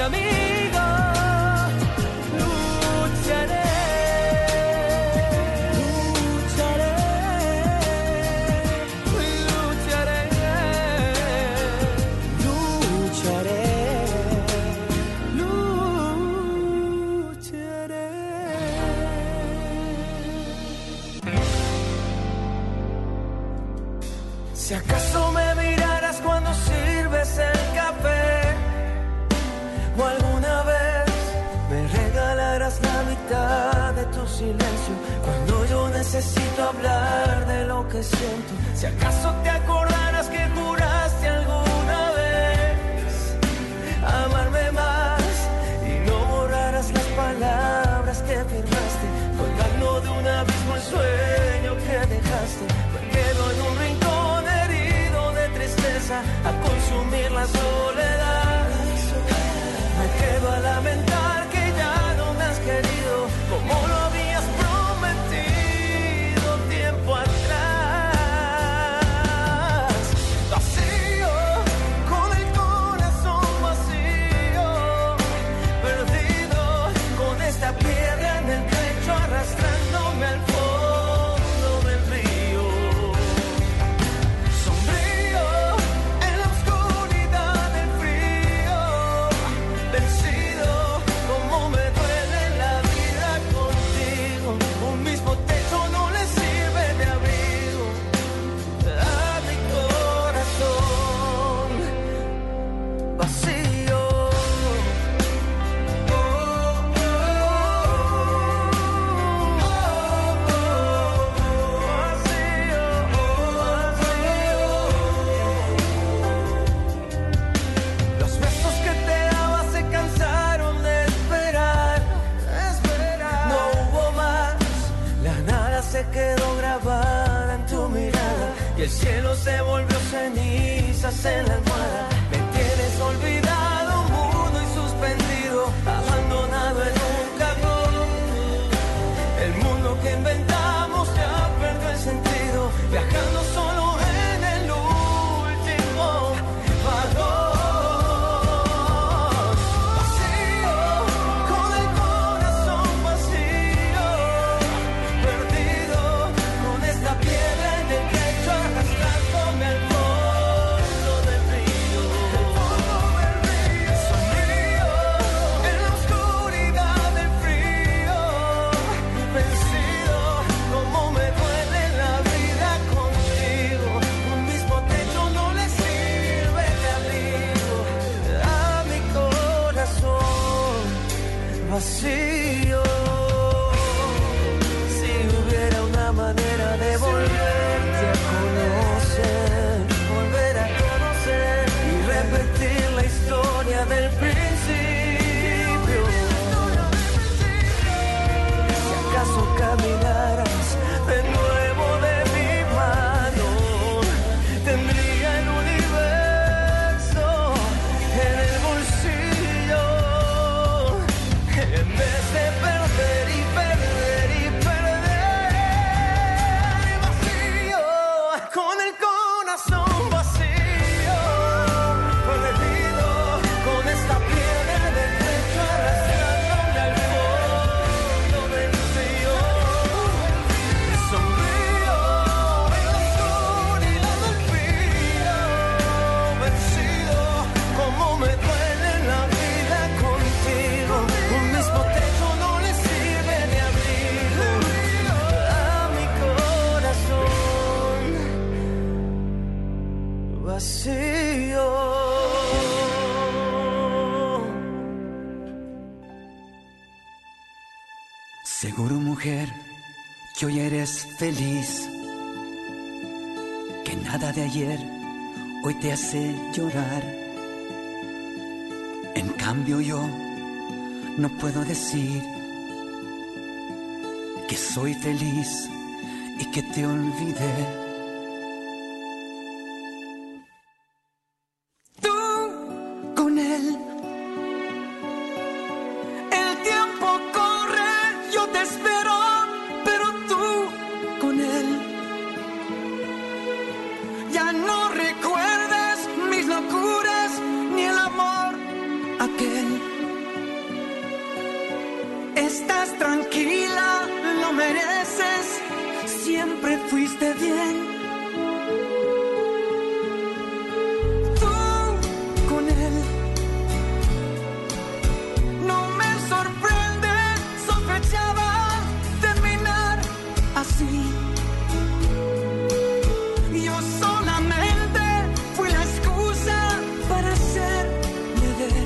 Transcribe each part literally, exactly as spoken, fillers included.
amigo, lucharé, lucharé, lucharé, lucharé, lucharé. Si acaso me miraras cuando sirves el café, o alguna vez me regalarás la mitad de tu silencio, cuando yo necesito hablar de lo que siento. Si acaso te acordarás que juraste alguna vez amarme más y no borrarás las palabras que firmaste, colgando de un abismo el sueño que dejaste. Me quedo en un rincón herido de tristeza a consumir la soledad. Me quedo a lamentar que ya no me has querido como lo habías prometido tiempo atrás. Vacío, con el corazón vacío, perdido, con esta piedra en el pecho arrastrándome al fondo del río. Sombrío, en la oscuridad del frío, vencido, como me duele la vida contigo. Un mismo techo no le sirve de abrigo a mi corazón vacío. Oh, oh, vacío, vacío. Los besos que te daba se cansaron de esperar, esperar. No hubo más, la nada se quedó grabada en tu mirada y el cielo se volvió cenizas en la almohada. Me tienes olvidado, mudo y suspendido, abandonado en un cajón. El mundo que inventamos ya perdió el sentido, viajando solo en el último vagón. Vacío, con el corazón vacío, perdido, con esta piedra en el pecho arrastrándome al fondo del río. Sombrío, en la oscuridad del frío, vencido, como me duele la vida contigo. Un mismo techo no le sirve de abrigo a mi corazón vacío. Si hubiera una manera de volverte a conocer, volver a conocer y repetir la historia del principio. Si acaso caminaras de nuevo de mi mano, tendría el universo en el bolsillo. En vez de perder y perder y perder, vacío, con el corazón vacío, perdido, con esta piedra en el pecho arrastrándome al fondo del río. Sombrío, en la oscuridad del frío, vencido, como me duele la vida contigo. Un mismo techo no le sirve de abrigo a mi corazón vacío. Seguro, mujer, que hoy eres feliz, que nada de ayer hoy te hace llorar. En cambio yo no puedo decir que soy feliz y que te olvidé. Tú con él, el tiempo corre, yo te espero, pero tú con él ya no recuerdes mis locuras ni el amor aquel. siempre fuiste bien. Tú con él. No me sorprende, sospechaba terminar así. Yo solamente fui la excusa para hacerme ver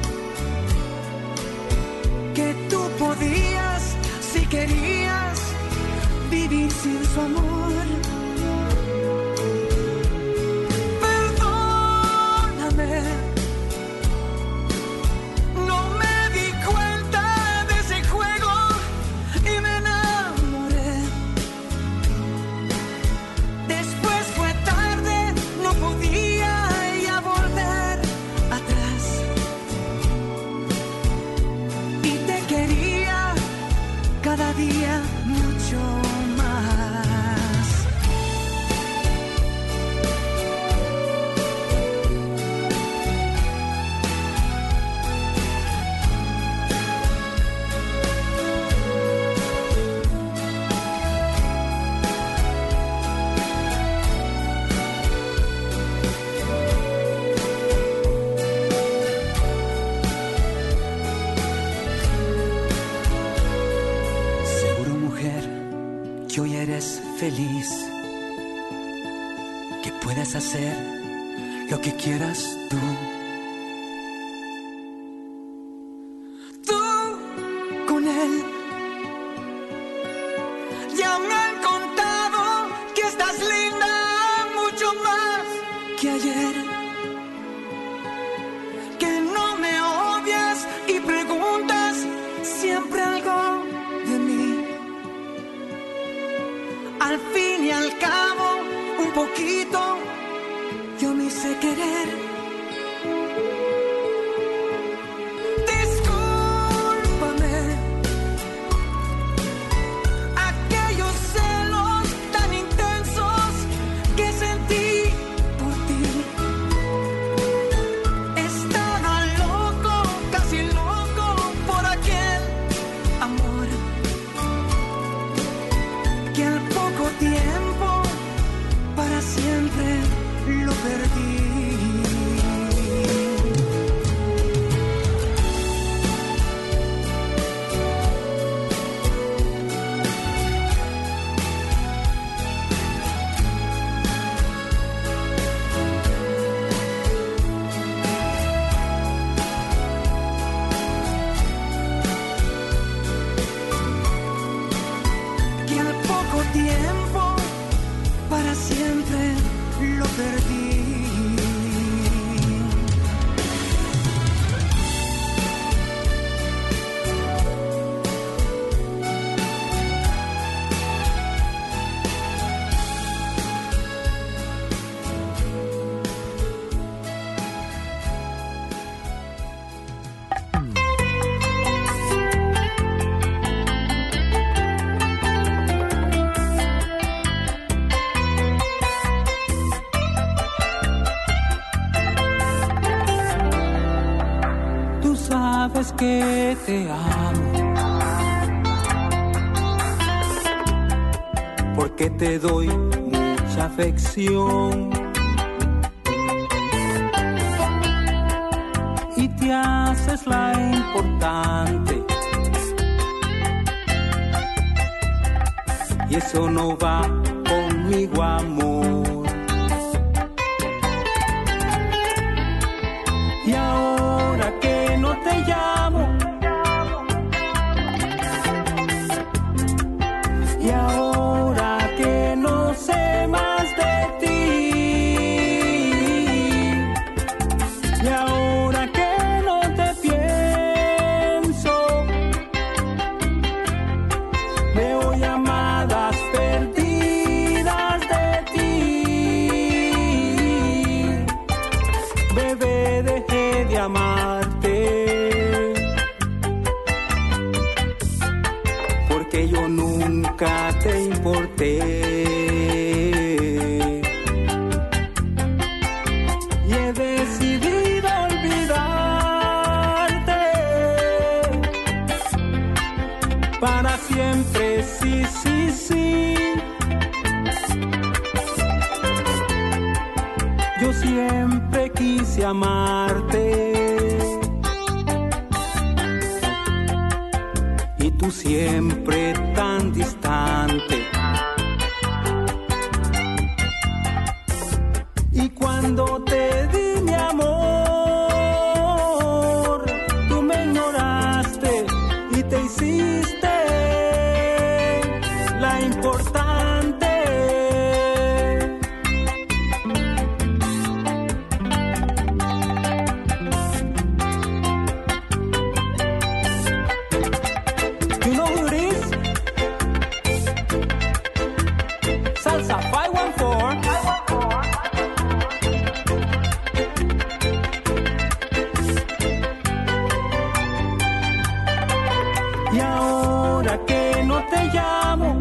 que tú podías, si querías, vivir sin su amor. Perdóname, no me di cuenta de ese juego y me enamoré. Después fue tarde, no podía ya volver atrás. Y te quería cada día mucho más. Seguro, mujer, que hoy eres feliz, que puedes hacer lo que quieras tú. Tú con él. Ya me han contado que estás linda mucho más que ayer, que no me odias y preguntas siempre algo de mí. Al fin y al cabo, un poquito yo me hice querer. Discúlpame aquellos celos tan intensos que sentí por ti. Estaba loco, casi loco por aquel amor que al poco tiempo para siempre lo perdí. Que al poco tiempo para siempre lo perdí. Tú sabes que te amo, porque te doy mucha afección y te haces la importante, y eso no va conmigo, amor. Y ahora que no te llamo, y ahora que no sé más de ti, y ahora que no te pienso, veo llamadas perdidas de ti. Bebé, dejé de amarte, porque yo nunca te importé. Y he decidido olvidarte para siempre, sí, sí, sí. quise amarte y tú siempre tan distante. Y cuando te di mi amor, tú me ignoraste y te hiciste la importante. You know who it is? Salsa five one four. Y ahora que no te llamo,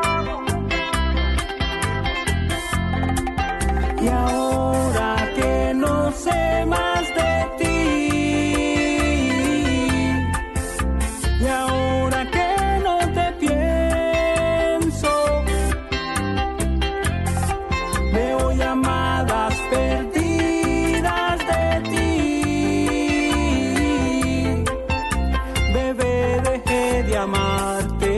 y ahora que no sé más de ti, y ahora que no te pienso, veo llamadas perdidas de ti. Bebé, dejé de amarte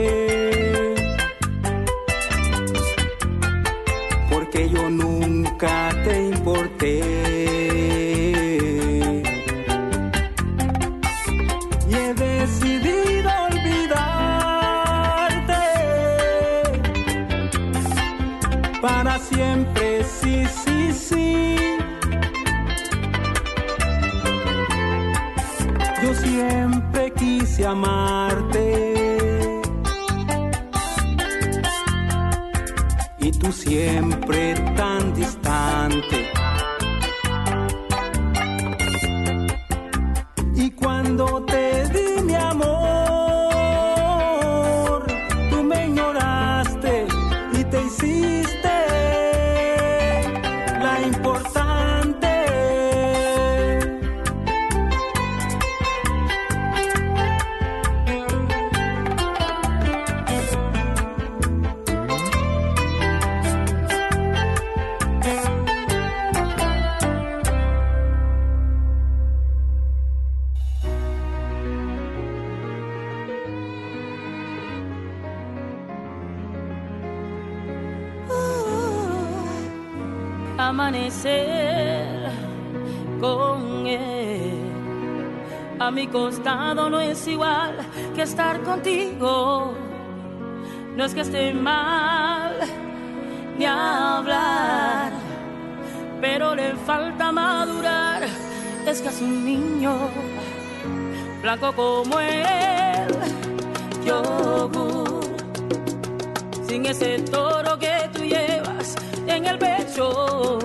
porque yo nunca te importé. Y he decidido olvidarte para siempre, sí, sí, sí. Yo siempre quise amarte y tú siempre tan distante. Y cuando te di mi amor, tú me ignoraste y te hiciste la importante. Amanecer con él a mi costado no es igual que estar contigo. No es que esté mal ni hablar, pero le falta madurar. Es casi un niño, blanco como el yogur, sin ese toro que tú llevas en el pecho,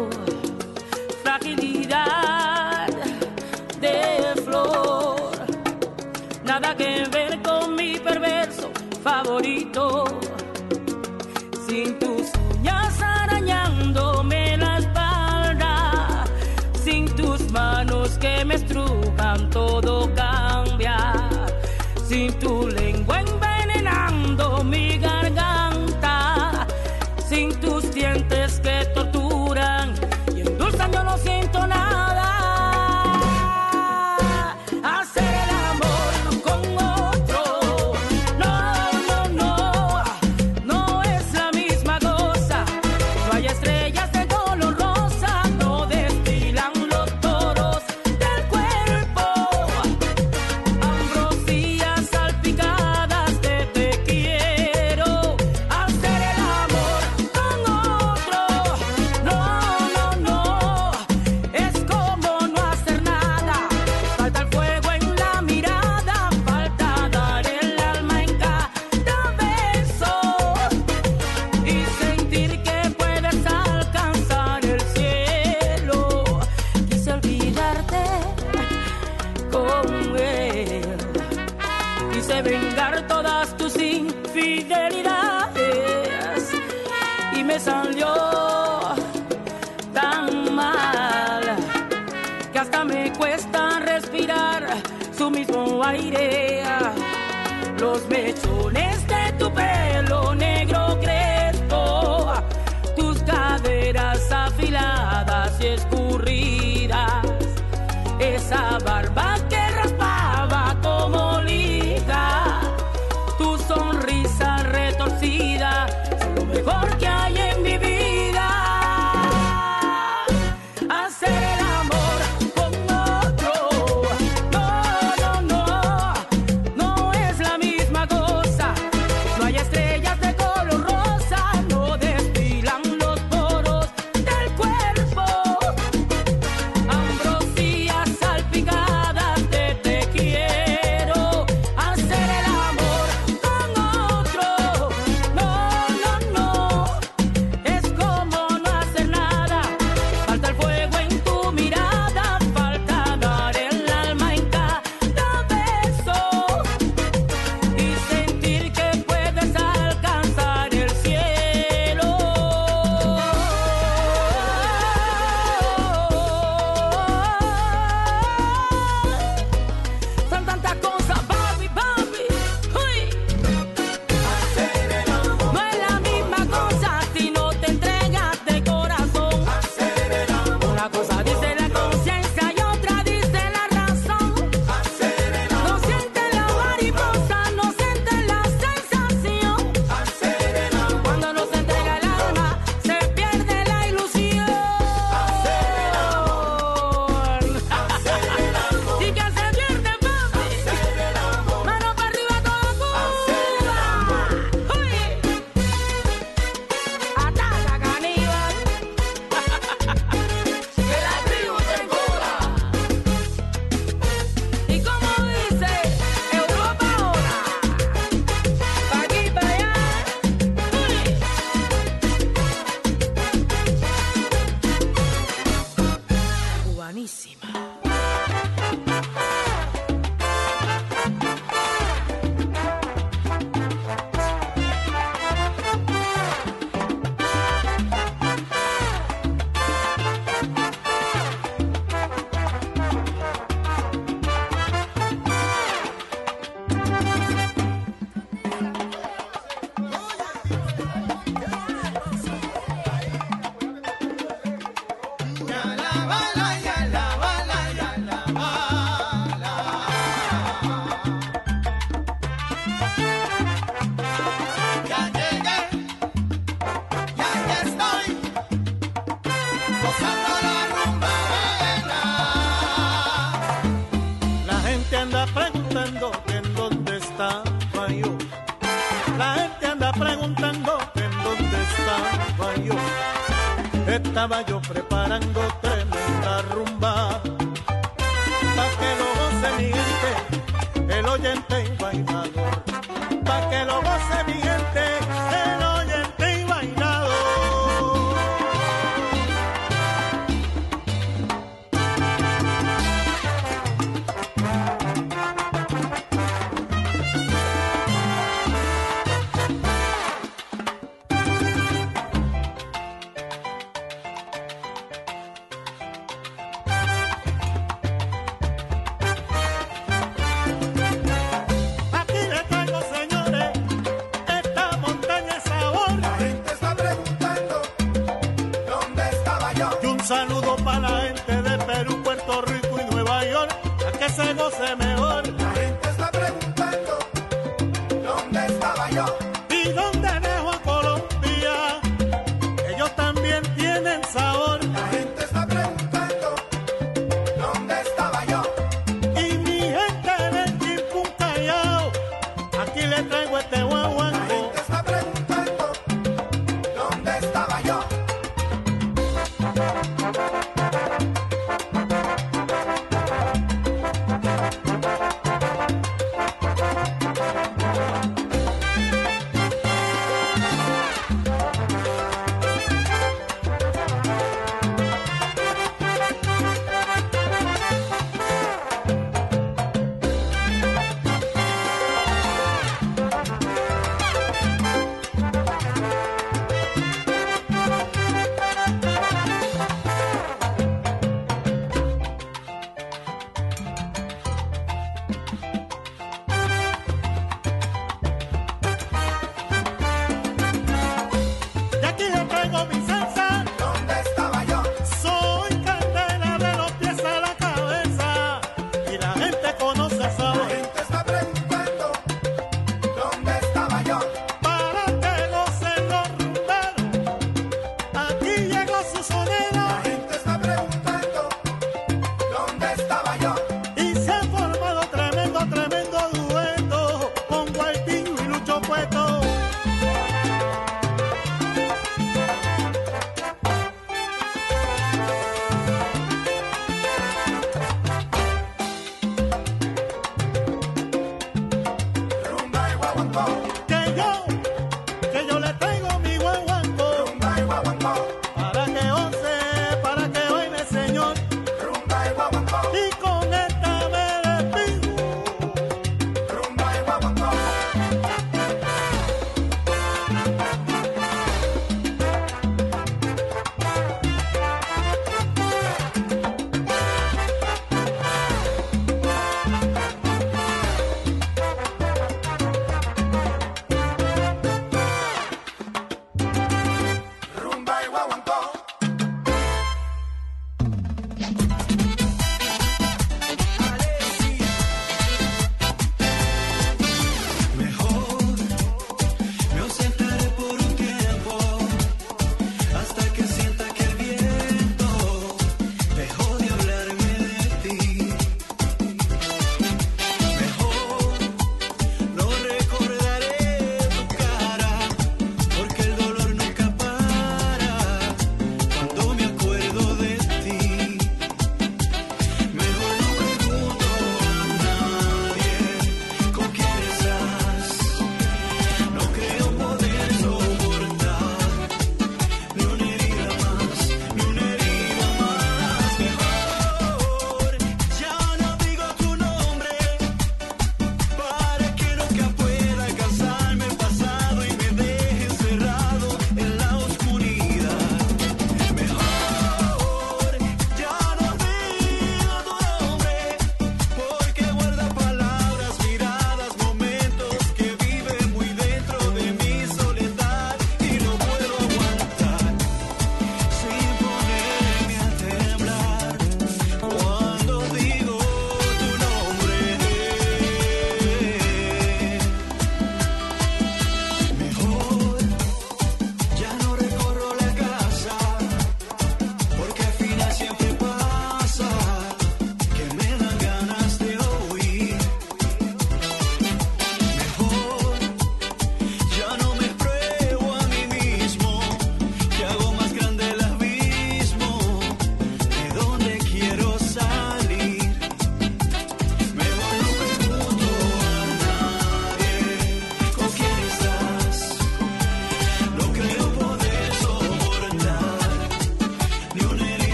fragilidad de flor, nada que ver con mi perverso favorito, sin tus uñas arañándome la espalda, sin tus manos que me estrujan, todo cambia, sin tu lengua envenenando mi garganta, sin tus dientes que torturan y endulzan, yo no siento nada. Hacer el amor con otro, no, no, no, no es la misma cosa. No hay estrellas de color rosa, no destilan los toros del cuerpo. Ambrosías salpicadas de te quiero. Hacer el amor con otro, no, no, no, es como no hacer nada. Falta el fuego en la mirada, falta dar el alma en cada beso y sentir que puedes alcanzar el cielo. Quise olvidarte con él, quise vengar todas tus infidelidades y me salió tan mal que hasta me cuesta respirar su mismo aire. Los mechones de tu pelo negro crespo, tus caderas afiladas y escurridas, estaba yo preparando tremenda rumba, pa' que lo goce mi gente, el oyente y bailador, pa' que lo goce mi gente, el oyente y bailador. Saludo para la gente de Perú, Puerto Rico y Nueva York, a que se goce mejor. La gente está preguntando dónde estaba yo y dónde dejo a Colombia. Ellos también tienen sabor. La gente está preguntando dónde estaba yo y mi gente del Chimpún Callao. Aquí le traigo este guaguanco. La gente está preguntando dónde estaba yo.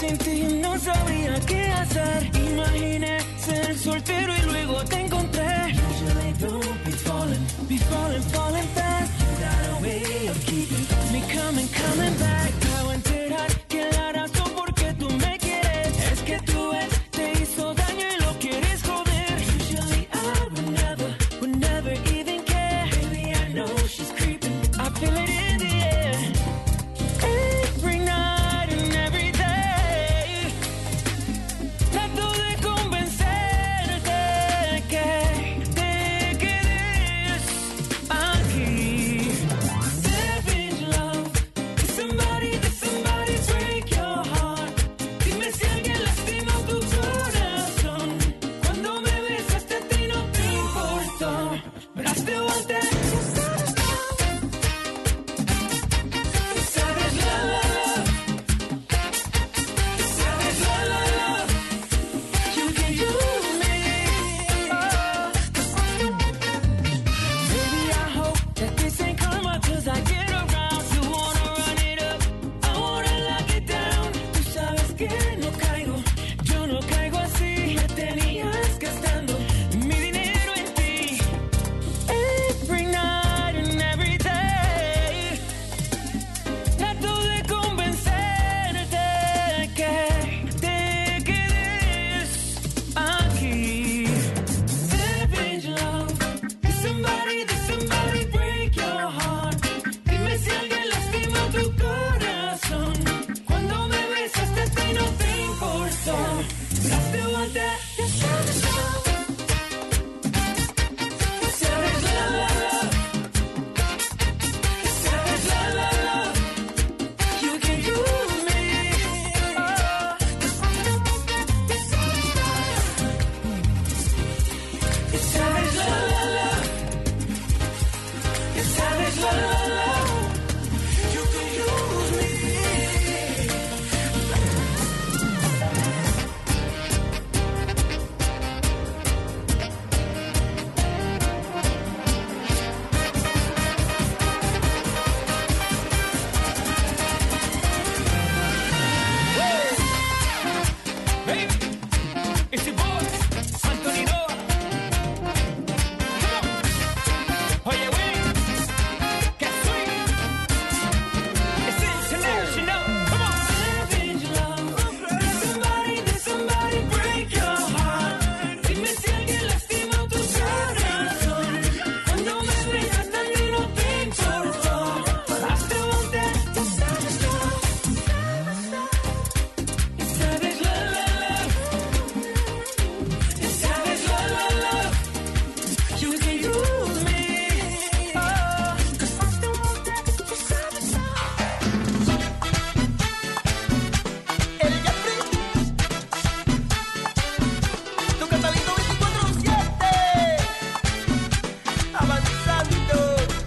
sin ti no sabría qué hacer. Imaginé ser soltero y luego te encontré. Usually don't be falling, be falling, falling fast. Without a way of keeping me coming, coming back. Acabo de enterar que la razón por qué tú me quieres es que tu ex te hizo daño y lo quieres joder. Usually I would never, would never even care. Baby, I know she's creeping, I feel it in the air. Every night and every day trato de convencerte que te quedes aquí. Savage love, did somebody, did somebody break your heart? Dime si alguien lastima tu corazón. Cuando me besaste a ti no te importó, but I still want that. Savage love, savage love, you can use me. Baby, I hope that this ain't karma, 'cause I get around. You wanna run it up, I wanna lock it down. Tú sabes que no caigo, yo no caigo así. Me tenías gastando mi dinero en ti. Every night and every day trato de convencerte que te quedes aquí. Savage love, did somebody, did somebody break your heart? Dime si alguien lastima tu corazón. Cuando me besaste a ti no te importó, but I still want that. Your savage love, your savage love, your savage love, you can use me. Oh, your savage love, your savage love, you can use me. Baby, it's your boy, Anthony Noah. Come on. Oye, güey, que sweet. It's international. Come on. Savage love, did somebody, did somebody break your heart? Dime si alguien lastima tu corazón. Cuando me besaste a ti no te importó, but I still want that. Your savage love, your savage love, your savage love, love. You can use me. Oh, 'cause I still want that. Your savage love. El Jeffrey, tu catalito veinticuatro siete, avanzando.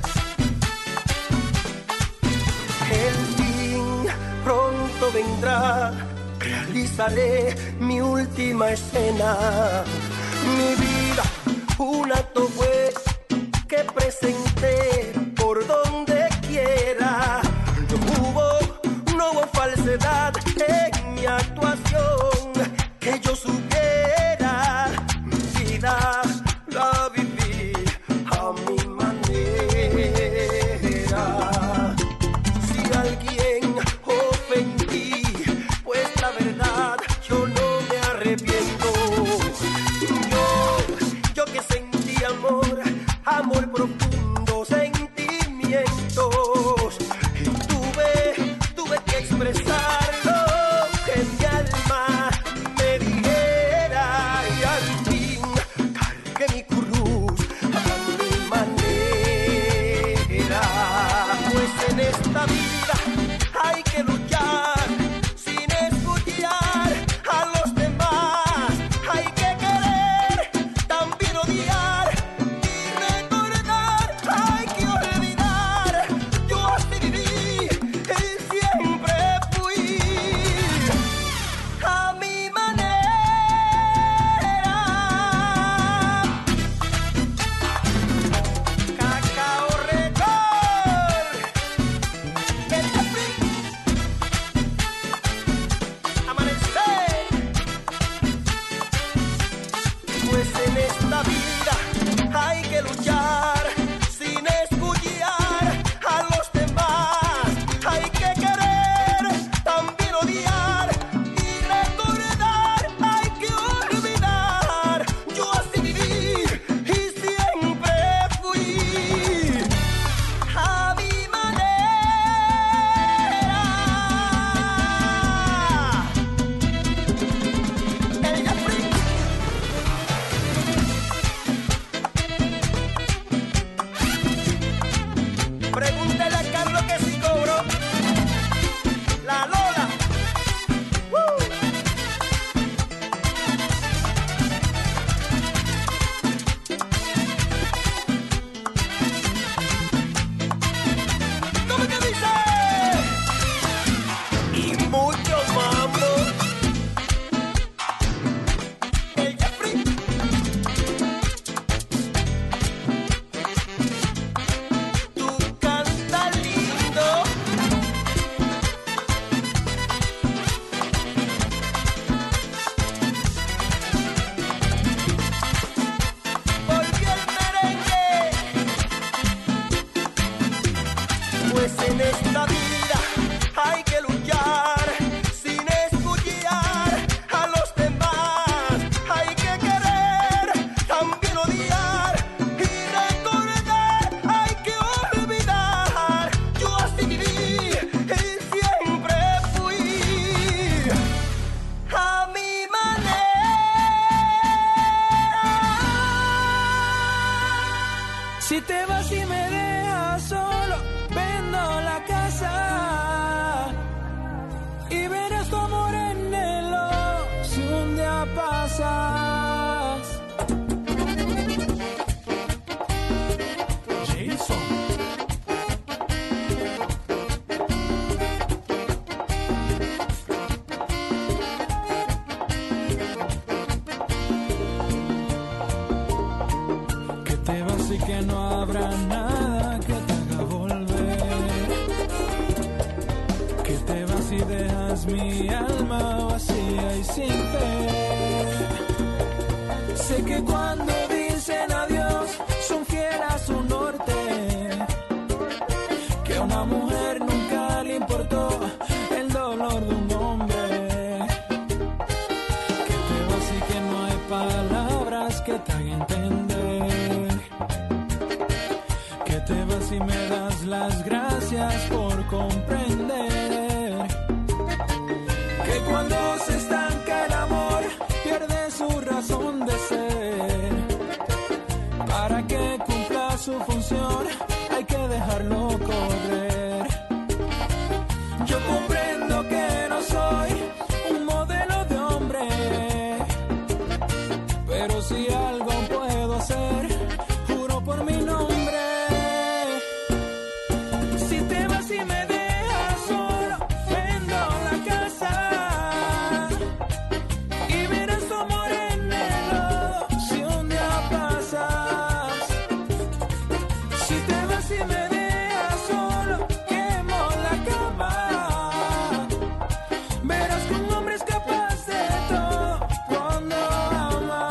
El fin pronto vendrá, realizaré mi última escena. Mi vida, un acto pues que presenté por donde quiera. No hubo, no hubo falsedad en mi actuación, que yo supiera. Mi vida la viví a mi manera. Si alguien ofendí, pues la verdad yo no me arrepiento. Yo, yo que sentí amor, amor profundo, sentimientos, y tuve, tuve que expresar lo que mi alma me dijera, y al fin cargué mi cruz a mi manera. Pues en esta vida hay que luchar sin escuchar a los demás. Hay que querer, también odiar y recordar. Hay que olvidar. Yo así viví y siempre fui a mi manera. Cacao Record. pues en esta vida hay que luchar sin escuchar a los demás. Hay que querer, también odiar y recordar. Hay que olvidar. Yo así viví y siempre fui a mi manera. Si te vas y me dejas solo, vendo la casa y verás tu amor en el lodo si un día pasas. Jason. Que te vas y que no habrá nada que te haga volver. Que te vas y dejas mi alma vacía y sin fe. Sé que cuando dicen adiós son fieles a su norte. Que a una mujer nunca le importó el dolor de un hombre. Que te vas y que no hay palabras que te hagan entender. Que te vas y me das las gracias por comprender. Que cuando se estanca el amor pierde su razón de ser. Para que cumpla su función hay que dejarlo correr. Yo comprendo que no soy un modelo de hombre, pero si algo puedo hacer, juro por mi nombre. Si te vas y me dejas solo, vendo la casa y verás tu amor en el lodo si un día pasas. Si te vas y me dejas solo, quemo la cama. Verás que un hombre es capaz de todo cuando ama.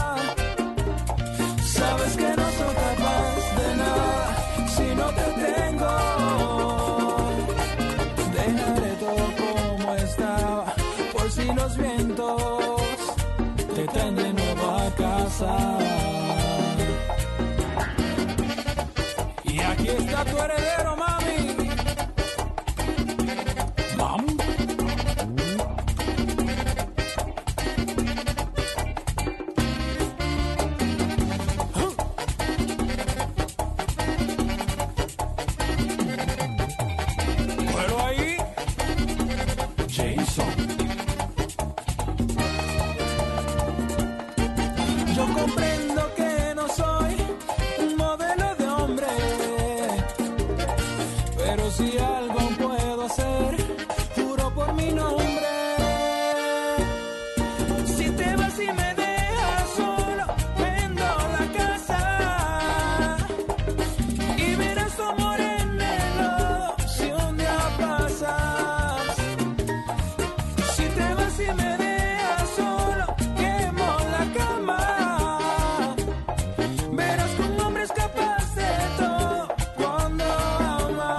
Sabes que no soy capaz de nada si no te tengo. Dejaré todo como estaba por si los vientos te traen de nuevo a casa. Y aquí está tu heredero, mami. Mami. Bueno, ahí, Jason. Yo comprendo que no soy un modelo de hombre, pero si algo puedo hacer, juro por mi nombre. Si te vas y me dejas solo, vendo la casa y verás tu amor en el lodo si un día pasas. Si te vas y me dejas solo, quemo la cama. Verás que un hombre es capaz de todo cuando ama.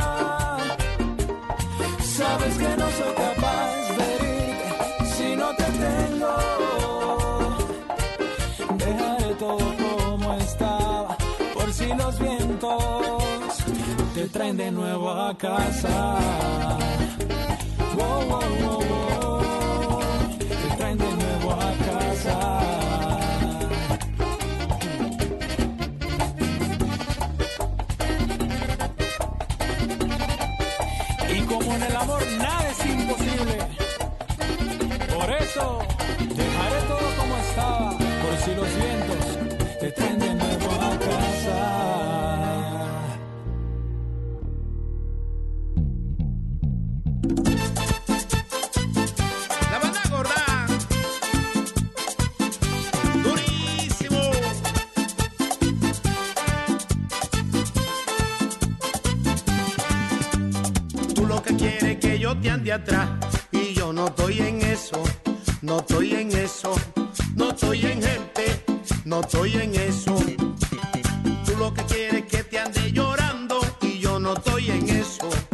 Sabes que no soy capaz de herirte si no te tengo. Dejaré todo como estaba por si los vientos te traen de nuevo a casa. Wow, wow, wow, wow. Te traen de nuevo a casa. Y como en el amor nada es imposible, por eso dejaré todo como estaba por si los vientos te traen de nuevo a casa. La banda gorda, durísimo. Tú lo que quieres es que yo te ande atrás y yo no estoy en eso, no estoy en eso, no estoy en gente, no estoy en eso. Tú lo que quieres es que te ande llorando y yo no estoy en eso.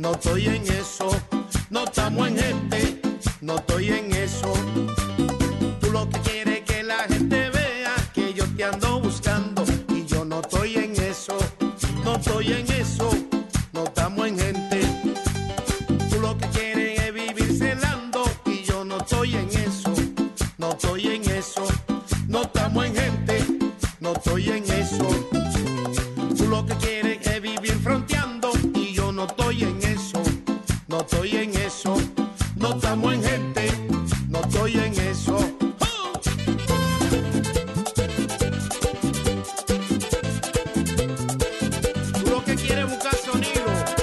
no estoy en eso. No estamos en gente, no estoy en eso. Tú lo que quieres es que la gente vea que yo te ando buscando y yo no estoy en eso, no estoy en eso. No estamos en gente. Tú lo que quieres es vivir celando y yo no estoy en eso, no estoy en eso. No estamos en gente, no estoy en eso. Tú lo que quieres es vivir fronteando y yo no estoy en eso, no estoy en eso. No estamos en gente, no estoy en eso. Tú lo que quieres es buscar sonido.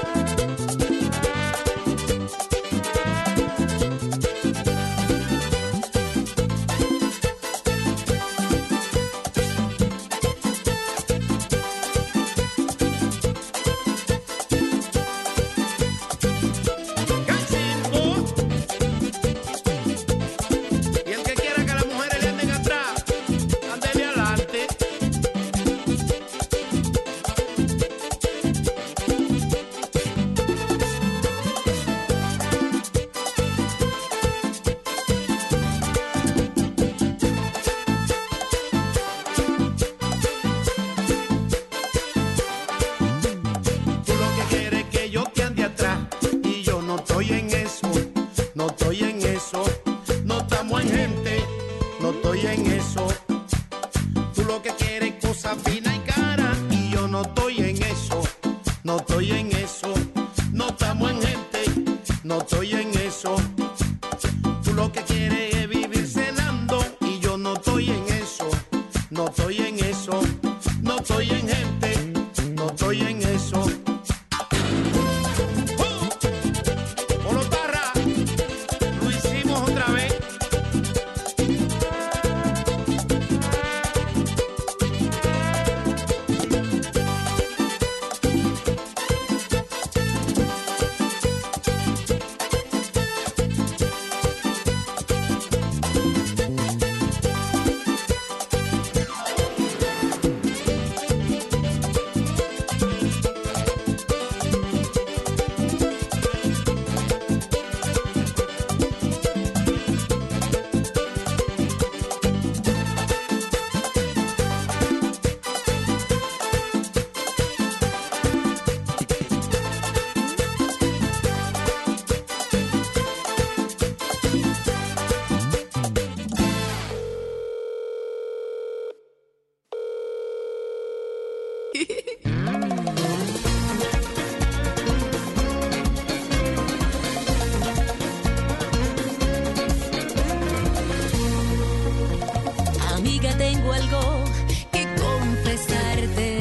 Amiga, tengo algo que confesarte.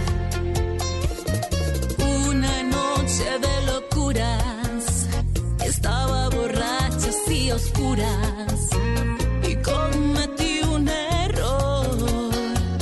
Una noche de locuras, estaba borrachas y oscuras y cometí un error.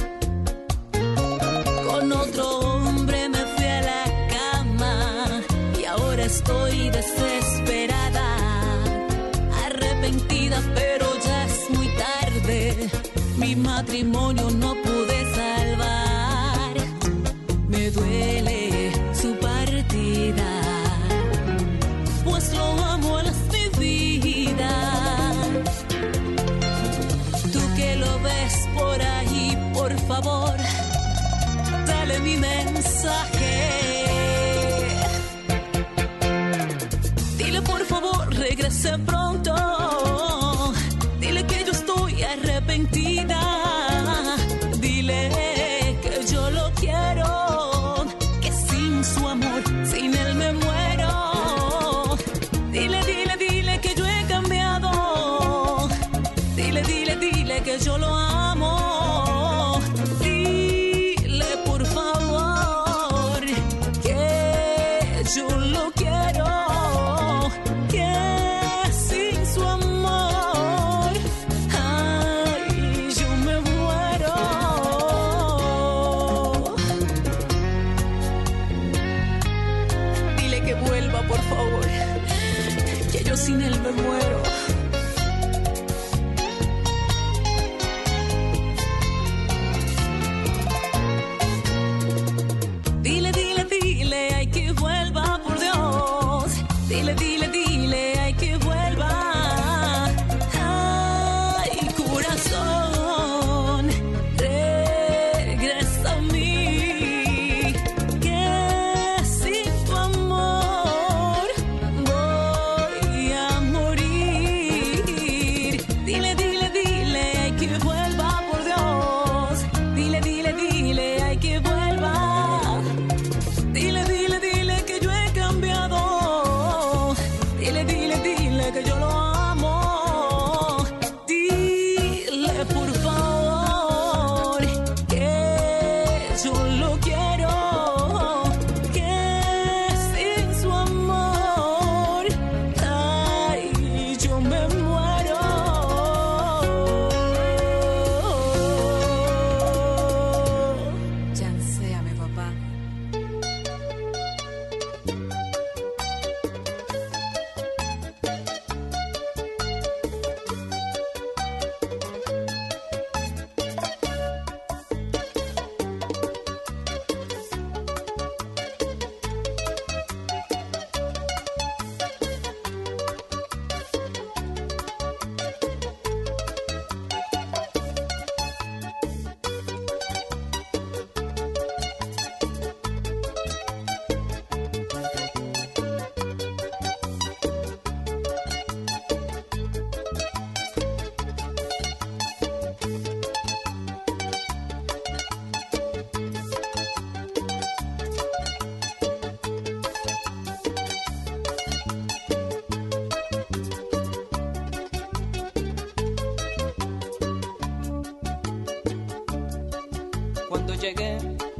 Con otro hombre me fui a la cama y ahora estoy desesperada, arrepentida, pero ya es muy tarde. Mi matrimonio no pude salvar, me duele su partida, pues lo amo, él es mi vida. Tú que lo ves por ahí, por favor, dale mi mensaje. Dile por favor, regrese pronto. Dile que yo estoy arrepentida. Dile que yo lo quiero, que sin su amor, sin él me muero. Dile, dile, dile que yo he cambiado. Dile, dile, dile que yo lo amo. Dile por favor que yo lo quiero, que sin su amor, ay, yo me muero. Dile que vuelva, por favor, que yo sin él me muero. Dile, dile, dile, ay, que vuelva, por Dios.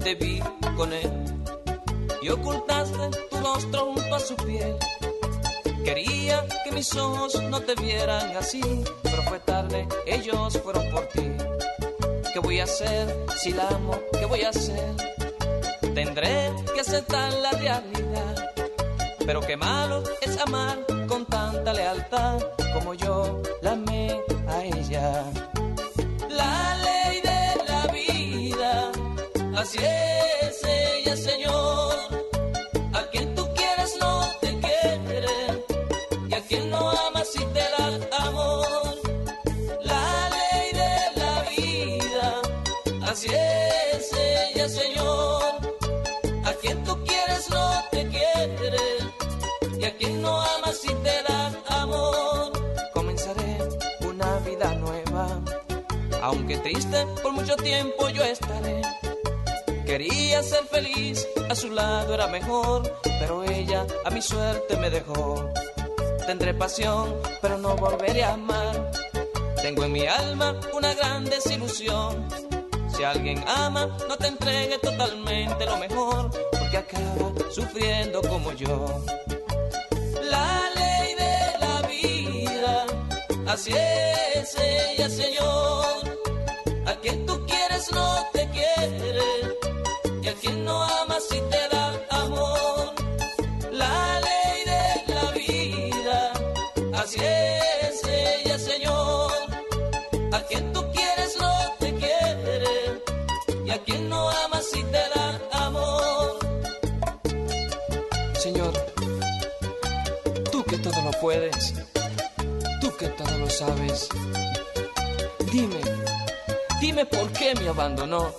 te vi con él y ocultaste tu rostro junto a su piel. Quería que mis ojos no te vieran así, pero fue tarde, ellos fueron por ti. ¿Qué voy a hacer si la amo? ¿Qué voy a hacer? Tendré que aceptar la realidad, pero qué malo es amar con tanta lealtad como yo la amé a ella. La ley de la vida, así es ella, Señor. A quien tú quieres no te quiere, y a quien no amas sí te da amor. La ley de la vida, así es ella, Señor. A quien tú quieres no te quiere, y a quien no amas sí te da amor. Comenzaré una vida nueva, aunque triste por mucho tiempo yo estaré. Quería ser feliz, a su lado era mejor, pero ella a mi suerte me dejó. Tendré pasión, pero no volveré a amar. Tengo en mi alma una gran desilusión. Si alguien ama, no te entregue totalmente lo mejor, porque acaba sufriendo como yo. La ley de la vida, así es ella, Señor. A quien tú quieres no te quiere, y a quien no amas sí te da amor. La ley de la vida, así es ella, Señor. A quien tú quieres no te quiere, y a quien no amas sí te da amor. Señor, tú que todo lo puedes, tú que todo lo sabes, dime, dime por qué me abandonó.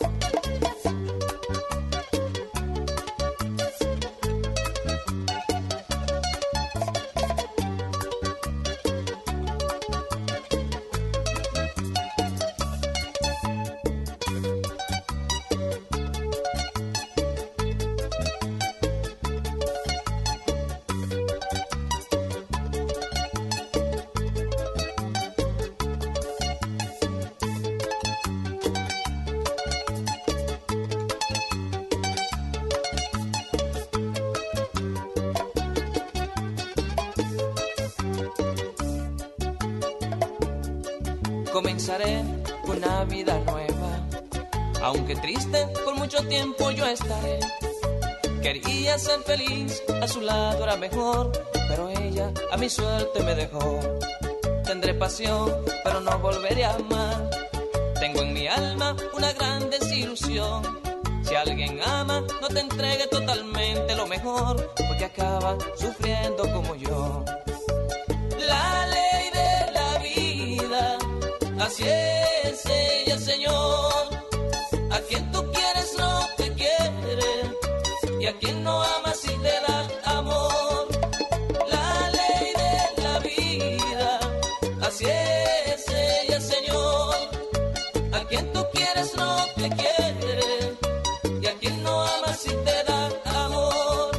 Comenzaré una vida nueva, aunque triste por mucho tiempo yo estaré. Quería ser feliz, a su lado era mejor, pero ella a mi suerte me dejó. Tendré pasión, pero no volveré a amar. Tengo en mi alma una gran desilusión. Si alguien ama, no te entregue totalmente lo mejor, porque acaba sufriendo como yo. La ley de la vida, así es ella, Señor. A quien tú quieres no te quiere, y a quien no amas sí te da amor. La ley de la vida, así es ella, Señor. A quien tú quieres no te quiere, y a quien no amas sí te da amor.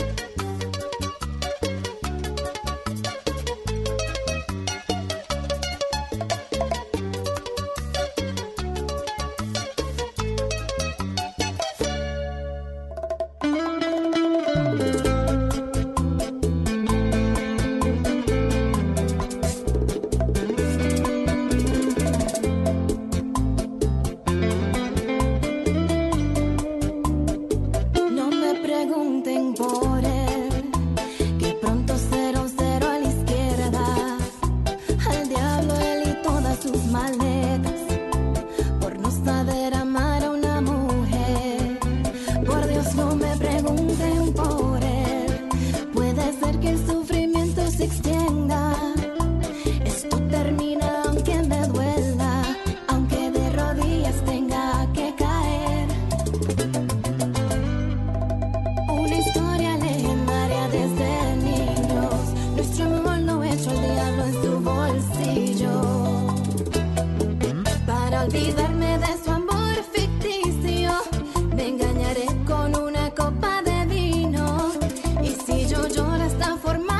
Olvidarme de su amor ficticio, me engañaré con una copa de vino. Y si yo lloro esta forma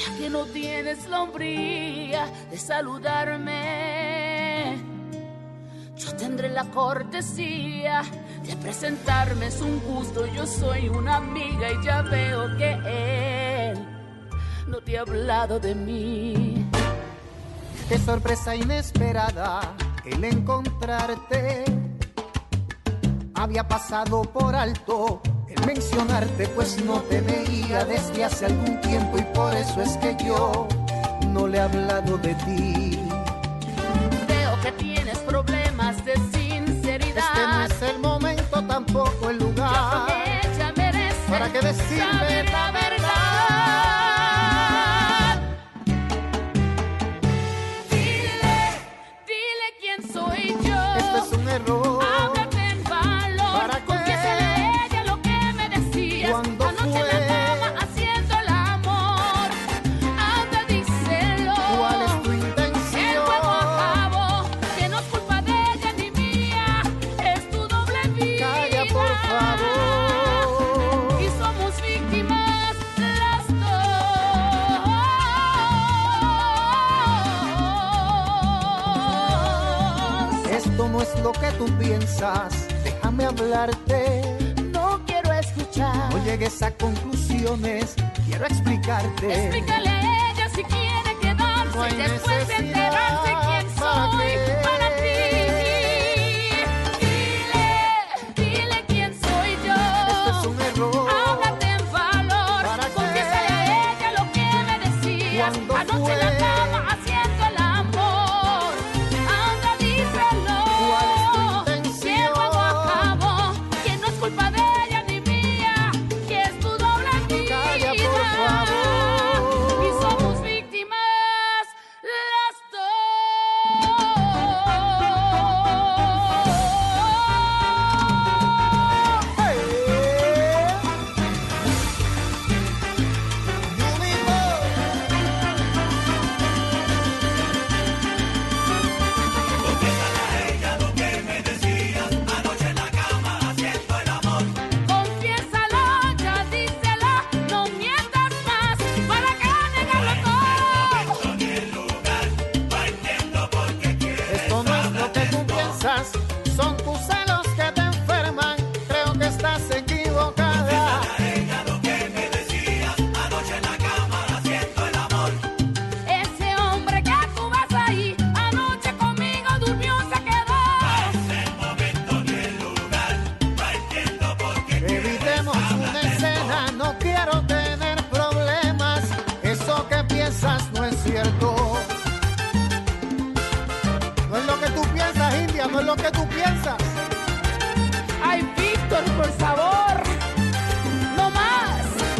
ya que no tienes la hombría de saludarme, yo tendré la cortesía de presentarme. Es un gusto, yo soy una amiga y ya veo que él no te ha hablado de mí. Qué sorpresa inesperada el encontrarte. Había pasado por alto el mencionarte, pues no te veía desde hace algún tiempo y por eso es que yo no le he hablado de ti. Veo que tienes problemas de sinceridad. Este no es el momento, tampoco el lugar. Yo con ella merece para que decirme saber la verdad. Error. Háblate en valor, confiésale a ella lo que me decías anoche en la cama haciendo el amor. Anda, díselo. ¿Cuál es tu intención? El juego acabó, que no es culpa de ella ni mía, es tu doble vida. Calla, por favor. Y somos víctimas las dos. Esto no es lo que tú piensas, déjame hablarte. No quiero escuchar. No llegues a conclusiones, quiero explicarte. Explícale a ella si quiere quedarse no y después de enterarse quién para soy qué. para ti. Dile, dile quién soy yo. Esto es un error. Háblate en valor, confiésale a ella lo que me decías anoche en la cama haciendo el amor. Anda, díselo. ¿Cuál es tu intención? Si el juego acabó, que no es culpa de ella ni mía, que es tu doble vida. Calla, por favor. Y somos víctimas las Confiésalo, ya díselo, no mientas más, ¿para qué negarlo todo? Esto no es lo que tú piensas, son tus celos que te enferman. Creo que estás equivocada. Ese hombre que tú vas ahí, anoche conmigo durmió, se quedó. Evitemos una escena, no quiero tener problemas. Eso que piensas no es cierto. No es lo que tú piensas, India, no es lo que tú piensas. Ay, Víctor, por favor, no más.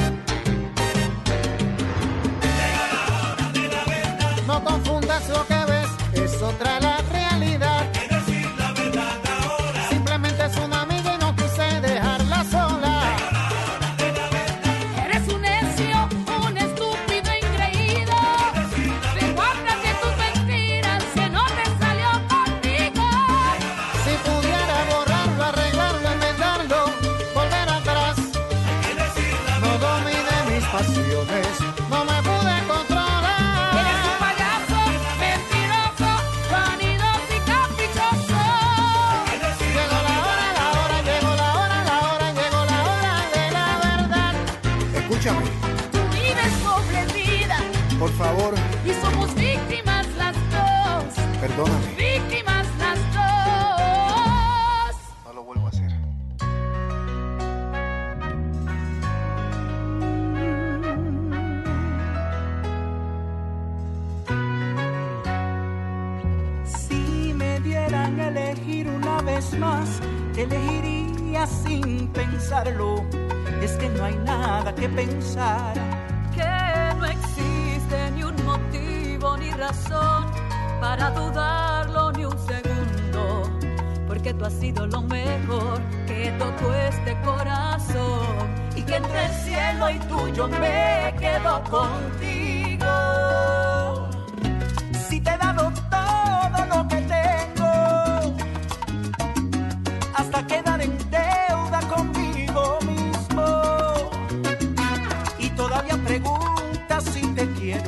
No confundas lo que ves, es otra la realidad. Simplemente es una amiga y no quise dejarla sola. Eres un necio, un estúpido increído. Recuérdate tus mentiras, que no te salió contigo. Si pudiera borrarlo, arreglarlo, enmendarlo, volver atrás. No domine mis pasiones, no me pude controlar. Eres un payaso, mentiroso, vanidoso y caprichoso. Llegó la hora, la hora, llegó la hora, la hora, llegó la hora de la verdad. Escúchame, Tú vives doble vida por favor, y somos víctimas las dos. perdóname. Víctimas las dos. No lo vuelvo a hacer. Si me dieran a elegir una vez más, elegiría sin pensarlo. Es que no hay nada que pensar. Que no existe ni un motivo ni razón para dudarlo ni un segundo, porque tú has sido lo mejor que tocó este corazón, y que entre el cielo y tuyo me quedo contigo. Si te he dado todo lo que tengo, hasta quedar en deuda conmigo mismo, y todavía preguntas si te quiero.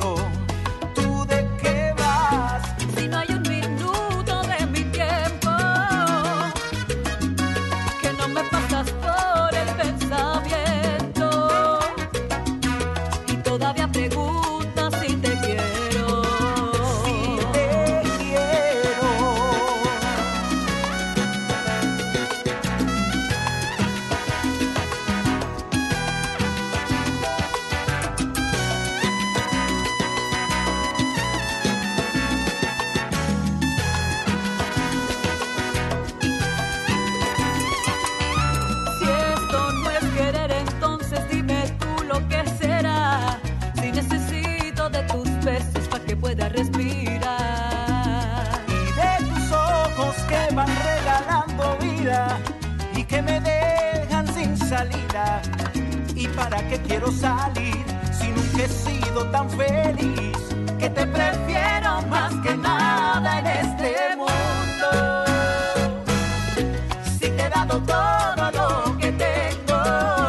respirar. Y de tus ojos que van regalando vida y que me dejan sin salida. ¿Y para qué quiero salir si nunca he sido tan feliz? Que te prefiero más que nada en este mundo. Si te he dado todo lo que tengo,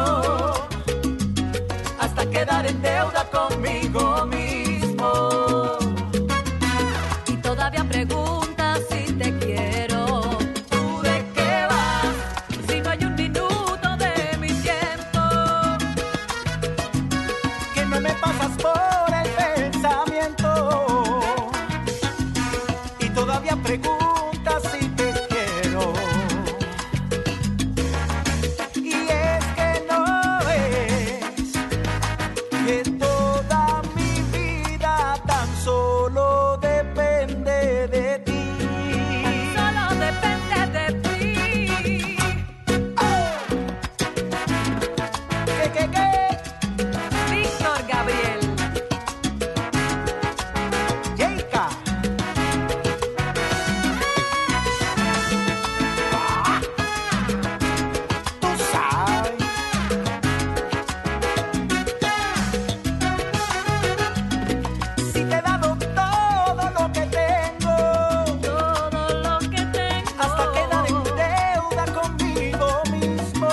hasta quedar en deuda conmigo mismo. Y todavía preguntas si te quiero. ¿Tú de qué vas? Si no hay un minuto de mi tiempo. Que no me pasas por el pensamiento. Y todavía preguntas si te quiero. Y es que no ves que toda mi vida tan solo depende de ti. Solo depende de ti. ¿Qué, qué, qué? Víctor Gabriel. Yeika. Tú sabes. Si te he dado todo lo que tengo, Todo lo que tengo. hasta quedar en deuda conmigo mismo.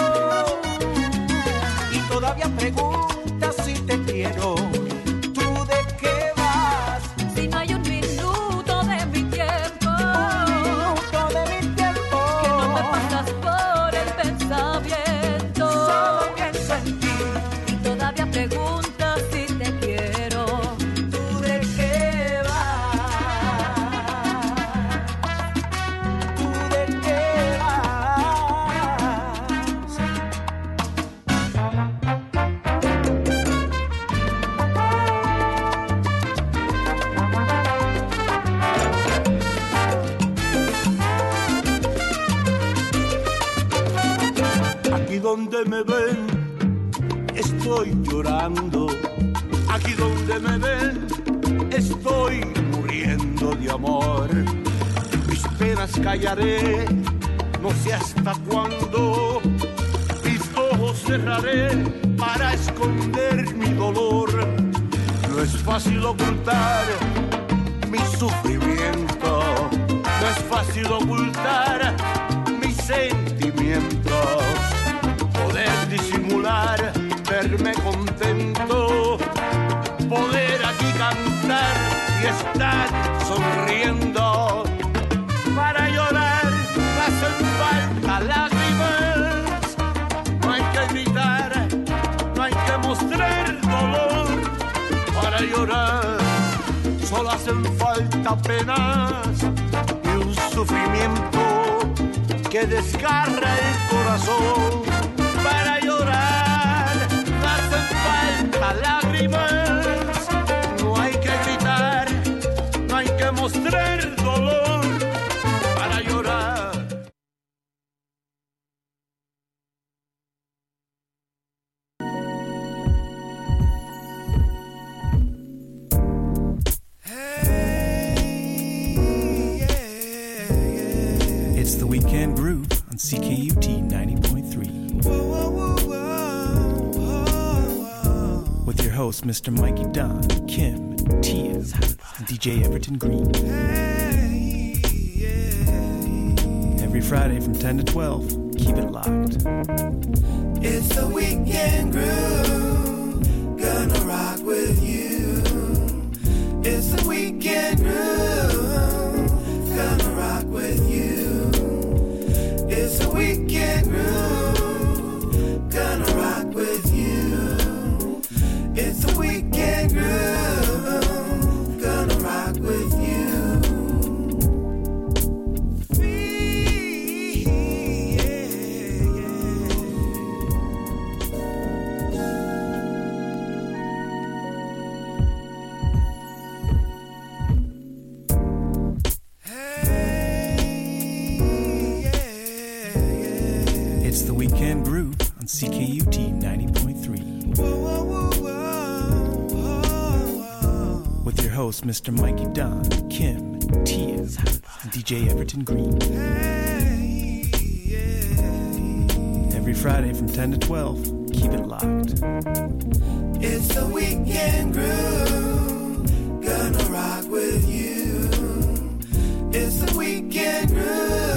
Y todavía preguntas si te quiero. ¿Tú de qué vas? Si no hay un minuto de mi tiempo. Un minuto de mi tiempo. Que no me pasas por el pensamiento. Solo pienso en ti. Y todavía preguntas si te quiero. ¿Tú de qué vas? ¿Tú de qué vas? Aquí donde me ven, estoy llorando. Aquí donde me ven, estoy muriendo de amor. Mis penas callaré, no sé hasta cuándo. Mis ojos cerraré para esconder mi dolor. No es fácil ocultar mi sufrimiento. No es fácil ocultar mis sentimientos. Poder disimular, verme contento. Poder aquí cantar y estar sonriendo. Para llorar me hacen falta lágrimas. No hay que gritar, no hay que mostrar dolor. Para llorar solo hacen falta penas y un sufrimiento que desgarra el corazón. Para llorar no hacen falta lágrimas. No hay que gritar, no hay que mostrar dolor. Para llorar. It's the Weekend Groove on C K U T ninety point three. With your host, Mister Mikey Don, Kim, Tia, and D J Everton Green. Every Friday from ten to twelve, keep it locked. It's the Weekend Groove, gonna rock with you. It's the Weekend Groove, gonna rock with you. It's the Weekend Groove, gonna rock with you. It's the Weekend Groove, gonna rock with you. It's the Weekend Groove on C K U T ninety point three. With your hosts, Mister Mikey Don, Kim, Tia, and D J Everton Green. Every Friday from ten to twelve, keep it locked. It's the weekend groove, gonna rock with you. It's the weekend groove.